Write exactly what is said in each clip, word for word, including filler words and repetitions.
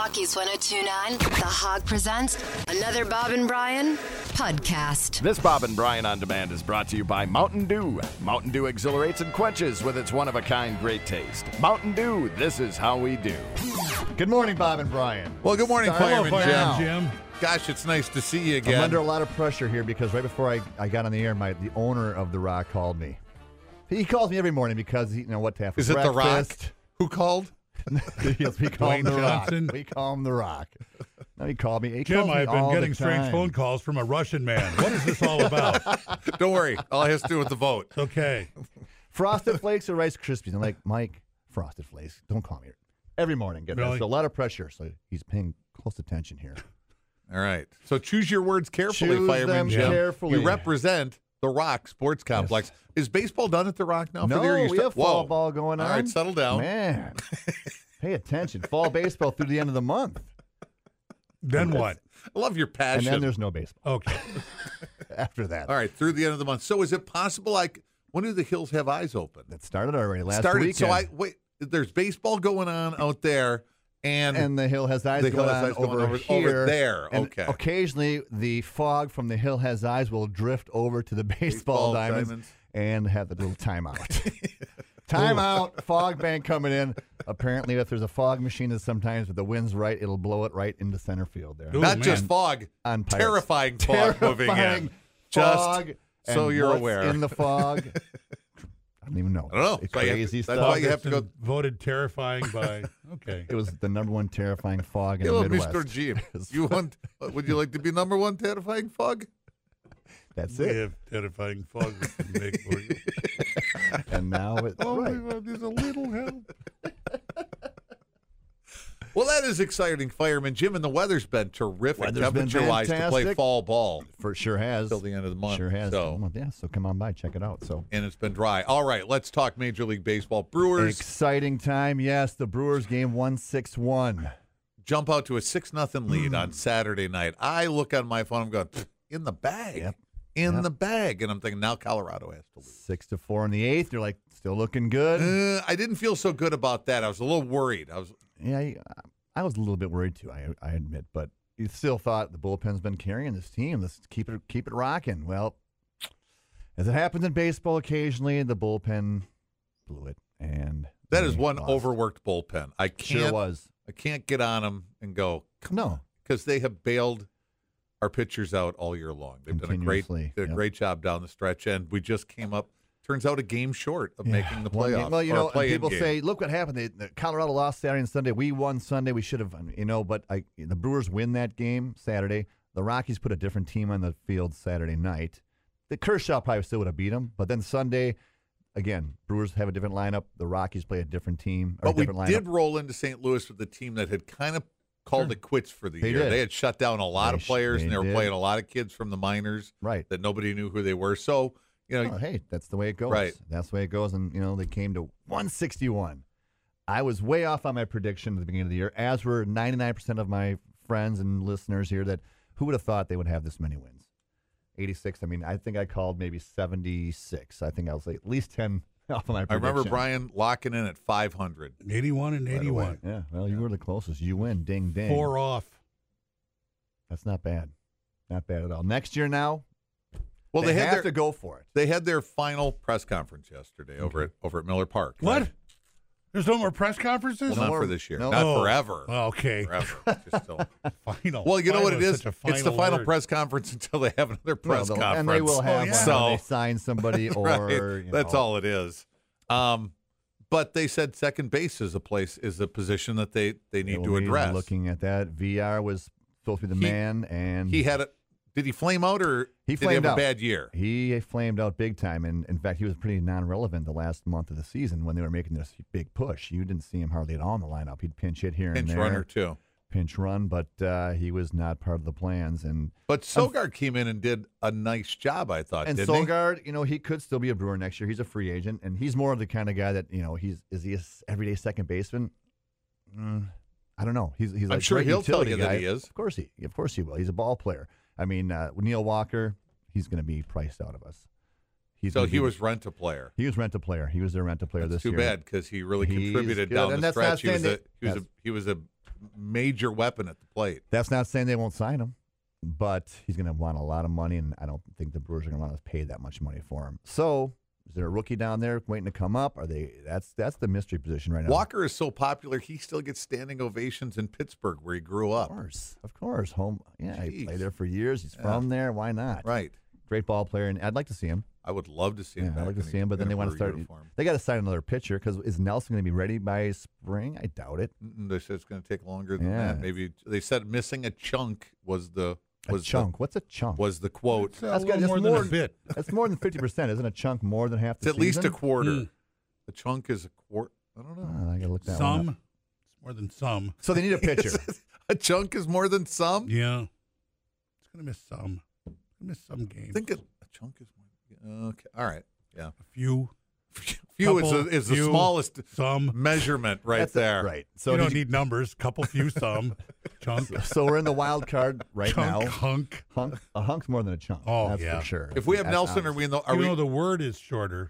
Rockies one oh two point nine, The Hog presents another Bob and Brian podcast. This Bob and Brian On Demand is brought to you by Mountain Dew. Mountain Dew exhilarates and quenches with its one-of-a-kind great taste. Mountain Dew, this is how we do. Good morning, Bob and Brian. Well, good morning, Start Fireman now. Jim. Jim. Gosh, it's nice to see you again. I'm under a lot of pressure here because right before I, I got on the air, my the owner of The Rock called me. He calls me every morning because, he, you know, what to have for Is it breakfast. The Rock? Who called? Yes, we call him Dwayne The Johnson. Rock. We call him The Rock. No, he called me. He Jim, calls me I've been all getting the strange time. phone calls from a Russian man. What is this all about? Don't worry. All it has to do with the vote. Okay. Frosted Flakes or Rice Krispies? I'm like, Mike, Frosted Flakes. Don't call me every morning. Get Really? so a lot of pressure. So he's paying close attention here. All right. So choose your words carefully, Choose Fireman them Jim. carefully. You represent the Rock Sports Complex. Is baseball done at the Rock now? No, for the year? You we st- have fall Whoa. ball going on. All right, settle down. Man, pay attention. Fall baseball through the end of the month. Then what? I love your And passion. then there's no baseball Okay. after that. All right, through the end of the month. So is it possible, like, when do the Hills have eyes open? That started already last Started. weekend. So I wait. There's baseball going on out there, and, and the hill has eyes The Hill going Has on Eyes going over, over- here. over there. And Okay. occasionally, the fog from the hill has eyes will drift over to the baseball, Baseball diamonds, diamonds. and have the little timeout. Timeout. Fog bank coming in. Apparently, if there's a fog machine, that sometimes if the wind's right, it'll blow it right into center field there. Ooh, not man. just fog, On Pirates. terrifying fog moving Terrifying in. Just fog, so and you're what's aware. in the fog. I don't even know. I don't know. It's So you have to- crazy that's stuff. why you have to go- Voted terrifying by. Okay. It was the number one terrifying fog in Hello, the Midwest. Mister G. You want? Would you like to be number one terrifying fog? That's We it. have terrifying fog we can make for you. And now it's Oh right. my God, there's a little help. Well, that is exciting, Fireman Jim, and the weather's been terrific, Weather's been temperature-wise, to play fantastic. fall ball For sure has. till the end of the month. Sure has. So, Well, yeah, so come on by, check it out. So and it's been dry. All right, let's talk Major League Baseball. Brewers exciting time, yes. The Brewers game one six one. jump out to a six nothing lead on Saturday night. I look on my phone, I'm going, "Pfft, in the bag. Yep. In Yep. the bag. And I'm thinking, now Colorado has to lose. Six to four in the eighth. You're like, still looking good. Uh, I didn't feel so good about that. I was a little worried. I was Yeah, I, I was a little bit worried too. I I admit, but you still thought the bullpen's been carrying this team. Let's keep it keep it rocking. Well, as it happens in baseball, occasionally the bullpen blew it, and that is they one lost. overworked bullpen. I can't Sure was. I can't get on them and go, come No, because they have bailed our pitchers out all year long. They've done a great, Continuously, did a yep. great job down the stretch, and we just came up. Turns out a game short of Yeah, making the one playoffs. game. Well, you or a know, and play-in people game. say, look what happened. They, the Colorado lost Saturday and Sunday. We won Sunday. We should have, you know, but I, the Brewers win that game Saturday. The Rockies put a different team on the field Saturday night. The Kershaw probably still would have beat them, but then Sunday, again, Brewers have a different lineup. The Rockies play a different team. Or But a we different lineup. did roll into Saint Louis with the team that had kind of called Sure. it quits for the They year. did. They had shut down a lot They of sh- players, they and they were did. playing a lot of kids from the minors Right. that nobody knew who they were. So, you know, Oh, hey, that's the way it goes. Right. That's the way it goes. And, you know, they came to one sixty-one. I was way off on my prediction at the beginning of the year, as were ninety-nine percent of my friends and listeners here, that who would have thought they would have this many wins? eighty-six. I mean, I think I called maybe seventy-six. I think I was like at least ten off of my I prediction. remember Brian locking in at five hundred. eighty-one and Right away. eighty-one. Yeah, well, you were the closest. You win. Ding, ding. Four off. That's not bad. Not bad at all. Next year now, Well, they, they, had have their to go for it. they had their final press conference yesterday over at over at Miller Park. What? Right? There's no more press conferences? Well, No not more- for this year. no. Not Oh. forever. Oh, okay. Forever. Just still. Final. Well, you know what it Final is? such a It's the final final word. press conference until they have another press Well, they'll- conference. and they will have yeah. one So- when they sign somebody or Right. you That's know. all it is. Um, but they said second base is a place is a position that they, they need They to will be address. Looking at that, V R was supposed to be the He- man, and He had a did he flame out or He did he flamed have out. a bad year? He flamed out big time, and in fact, he was pretty non-relevant the last month of the season when they were making this big push. You didn't see him hardly at all in the lineup. He'd pinch hit here Pinch and there, runner too. pinch run, but uh, he was not part of the plans. And But Sogard came in and did a nice job, I thought, and didn't Sogard, you know, he could still be a Brewer next year. He's a free agent, and he's more of the kind of guy that you know he's is he a s- everyday second baseman? Mm, I don't know. He's he's I'm like sure great he'll tell utility you that guy. he is. Of course he, of course he will. He's a ball player. I mean, uh, Neil Walker, he's going to be priced out of us. He's So gonna he be- was rent a player. He was rent a player. He was their rent a player That's this too year. bad because he really He's contributed good, down and the that's not stretch. He was a saying he was a that- he was a major weapon at the plate. That's not saying they won't sign him, but he's going to want a lot of money, and I don't think the Brewers are going to want to pay that much money for him. So, is there a rookie down there waiting to come up? Are they? That's that's the mystery position right now. Walker is so popular, he still gets standing ovations in Pittsburgh, where he grew up. Of course, of course. Home, yeah, Jeez. he played there for years. He's Yeah. from there. Why not? Right. Great ball player, and I'd like to see him. I would love to see him. Yeah, back I'd like to in see a- him, but in then a they want to Brewer start. uniform. They got to sign another pitcher because is Nelson going to be ready by spring? I doubt it. Mm, They said it's going to take longer than Yeah. that. Maybe they said missing a chunk was the A was chunk. What's a chunk? The, was the quote. It's a That's got- little that's more than more- a bit. That's more than fifty percent. Isn't a chunk more than half It's the at least a season? quarter. Mm. A chunk is a quart. I don't know. Oh, I got to look that one Some. up. It's more than some. So they need a pitcher. A chunk is more than some. Yeah. It's going to miss some. It's gonna miss some I games. think it, a chunk is more. Okay. All right. Yeah. A few. Few is, Couple, the, is the few, smallest Some. measurement right That's it. there. Right. So you did don't you- need numbers. Couple, few, some. Chunk. So we're in the wild card right chunk, now. hunk. Hunk, a hunk's more than a chunk. Oh, that's yeah. for sure. If we have That's Nelson, are obvious. we in the? Are Even we? though the word is shorter,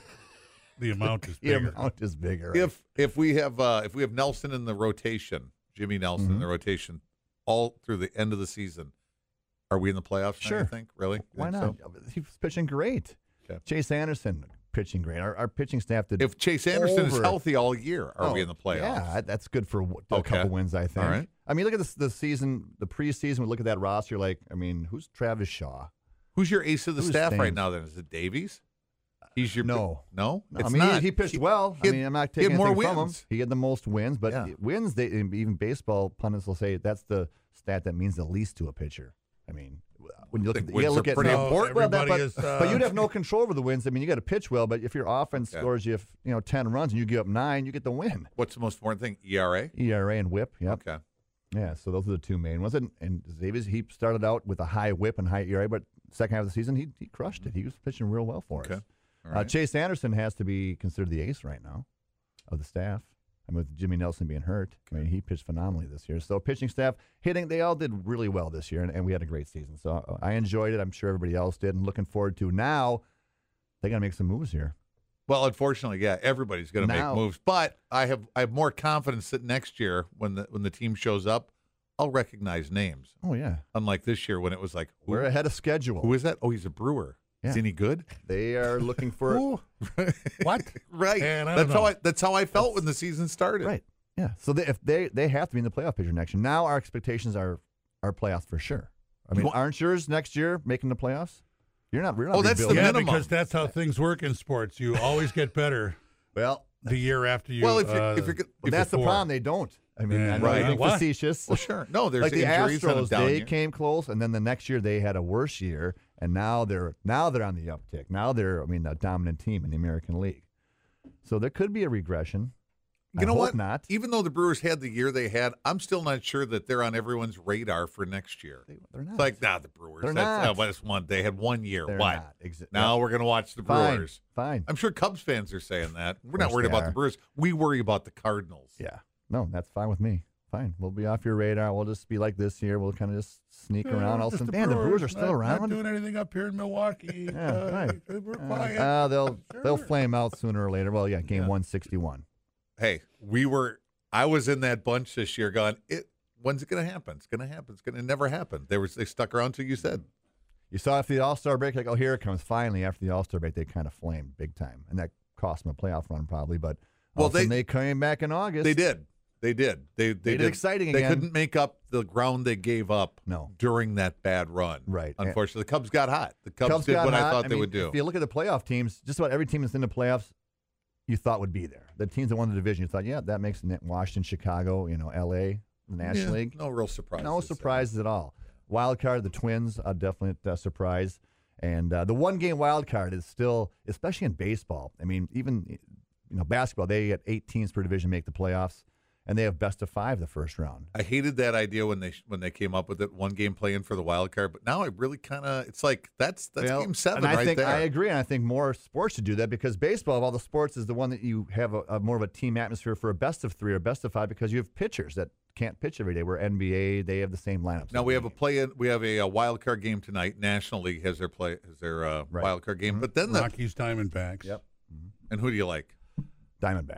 the amount is The bigger. amount is bigger. Right? If if we have uh, if we have Nelson in the rotation, Jimmy Nelson in the rotation, all through the end of the season, are we in the playoffs? now, Sure. you think really? You Why think not? so? He was pitching great. Okay. Chase Anderson pitching great. Our, our pitching staff did. If Chase Anderson is over- healthy all year, are we Oh, in the playoffs? Yeah, that's good for w- a Okay. couple wins, I think. All right. I mean, look at this, the season, the preseason. We look at that roster. Like, I mean, who's Travis Shaw? Who's your ace of the Who's staff right Thames? now? Then is it Davies? He's your No. no. No, It's I mean, not. he, he pitched well. he I had- mean, I'm not he had taking more anything from him. wins. He had the most wins, but Yeah. wins, they even baseball pundits will say that's the stat that means the least to a pitcher. I mean, when you look think at, you gotta wins look are at pretty no, important. well, that- Everybody but, is, uh, but you'd have no control over the wins. I mean, you got to pitch well, but if your offense Yeah. scores you, you know, ten runs and you give up nine, you get the win. What's the most important thing? E R A. E R A and WHIP. Yep. Okay. Yeah, so those are the two main ones. And, and Davies, he started out with a high WHIP and high E R A, but second half of the season, he he crushed it. He was pitching real well for Okay. us. All Uh, right. Chase Anderson has to be considered the ace right now of the staff. I mean, with Jimmy Nelson being hurt, I mean, he pitched phenomenally this year. So pitching staff, hitting, they all did really well this year, and, and we had a great season. So uh, I enjoyed it. I'm sure everybody else did, and looking forward to now. They got to make some moves here. Well, unfortunately, yeah, everybody's going to make Now- moves, but I have I have more confidence that next year, when the when the team shows up, I'll recognize names. Oh yeah, Unlike this year, when it was like, who, we're ahead of schedule. who is that? Oh, he's a Brewer. Is Yeah. he any good? They are looking for Who? What? Right. Man, I that's don't how know. I that's how I felt when the season started. right. Yeah. So they, if they they have to be in the playoff picture next year. Now our expectations are are playoffs for sure. I mean, You want- aren't yours next year making the playoffs? You're not. You're not Oh, that's the rebuilding. Yeah, minimum. because that's how things work in sports. You always get better Well, the year after you. Well, if you're, uh, if you're, good- Well, if that's the before. problem. They don't. I mean, Yeah. I know Right. you're being What? facetious. well, sure. No, there's like the injuries on a Astros, down they year. came close, and then the next year they had a worse year, and now they're now they're on the uptick. Now they're, I mean, a dominant team in the American League. So there could be a regression. You I know hope what? Not. Even though the Brewers had the year they had, I'm still not sure that they're on everyone's radar for next year. They, they're not. It's like, nah, the Brewers. They're that's, not. Uh, well, that's one. They had one year. They're What? not. Exa- Now Yep. we're going to watch the Fine. Brewers. Fine. I'm sure Cubs fans are saying that. We're not course worried they about are. the Brewers. We worry about the Cardinals. Yeah. No, that's fine with me. Fine. We'll be off your radar. We'll just be like this year. We'll kind of just sneak Yeah, around. All of a just sudden, man, the Brewers are still not, around. Not doing anything up here in Milwaukee. Yeah, uh, right. We're Uh, quiet. uh, they'll they'll Sure. flame out sooner or later. Well, yeah, game Yeah. one sixty-one. Hey, we were. I was in that bunch this year. Going, it. When's it going to happen? It's going to happen. It's going to never happen. They were. They stuck around till you said. You saw after the All Star break, like, oh, here it comes. Finally, after the All Star break, they kind of flamed big time, and that cost them a playoff run probably. But all Well, of a sudden they- they came back in August. They did. They did. They they Made it did. exciting They again. couldn't make up the ground they gave up. No. During that bad run. Right. Unfortunately, the Cubs got hot. The Cubs, Cubs did got what I hot. thought they mean, would do. If you look at the playoff teams, just about every team that's in the playoffs, you thought would be there. The teams that won the division, you thought, yeah, that makes it. Washington, Chicago, you know, L A, the National Yeah, League. no real surprise. No surprises at all. Wild card, the Twins, a definite uh, surprise. And uh, the one game wild card is still, especially in baseball. I mean, even you know basketball, they get eight teams per division make the playoffs, and they have best of five the first round. I hated that idea when they when they came up with it, one game play in for the wild card. But now I really kind of, it's like that's that's Well, game seven and I right think there. I agree, and I think more sports should do that because baseball, of all the sports, is the one that you have a, a more of a team atmosphere for a best of three or best of five because you have pitchers that can't pitch every day. Where N B A, they have the same lineups. Now we have a every play in. We have a, a wild card game tonight. National League has their play has their uh, Right. wild card game. Mhm. But then the Rockies, Diamondbacks. game. Yep. and who do you like? Diamondbacks.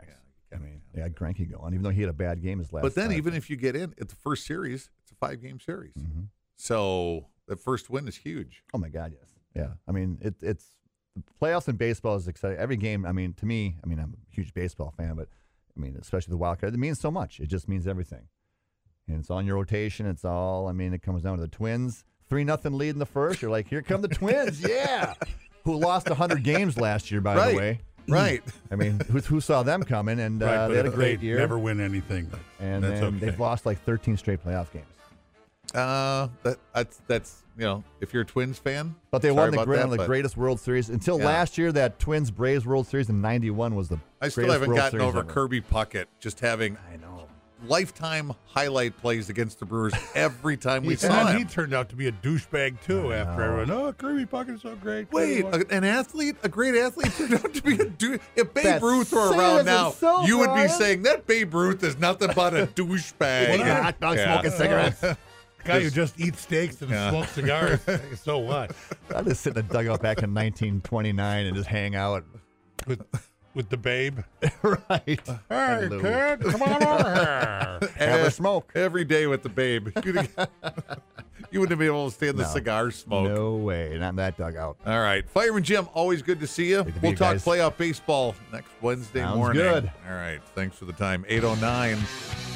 I mean, they had Greinke going, even though he had a bad game his last. But then, five. even if you get in at the first series, it's a five-game series. Mm-hmm. So the first win is huge. Oh my God, yes, yeah. I mean, it, it's the playoffs in baseball is exciting. Every game. I mean, to me, I mean, I'm a huge baseball fan, but I mean, especially the wild card, it means so much. It just means everything, and it's on your rotation. It's all. I mean, it comes down to the Twins. Three nothing lead in the first. You're like, here come the Twins, yeah, who lost one hundred games last year, by Right. the way. Right. I mean, who, who saw them coming? And uh, Right, they had a but great they year. Never win anything. and that's then okay. they've lost like thirteen straight playoff games. Uh, that that's that's you know, if you're a Twins fan, But they sorry won the, about great, that, the but greatest World Series until Yeah. last year. That Twins Braves World Series in ninety-one was the I still greatest haven't World gotten Series over ever. Kirby Puckett just having I know. lifetime highlight plays against the Brewers every time we And saw then him. he turned out to be a douchebag too. I After know. everyone, oh, Kirby Puckett's so great. Wait, Kirby Puckett." a- an athlete, a great athlete, turned out to be a dude. If Babe That's Ruth were saying around it now, so, you would be Brian. saying that Babe Ruth is nothing but a douchebag. Eating a hot dog, Yeah. smoking cigarettes. guy who just eats steaks and Yeah. smokes cigars. So what? I just sit in the dugout back in nineteen twenty-nine and just hang out. With with the babe. Right. Hey, Hello. kid, come on over here. Have a smoke. Every day with the Babe. You'd- you wouldn't be able to stand the No. cigar smoke. No way. Not in that dugout. All right. Fireman Jim, always good to see you. Good to We'll be, talk guys. playoff baseball next Wednesday Sounds morning. good. All right. Thanks for the time. eight oh nine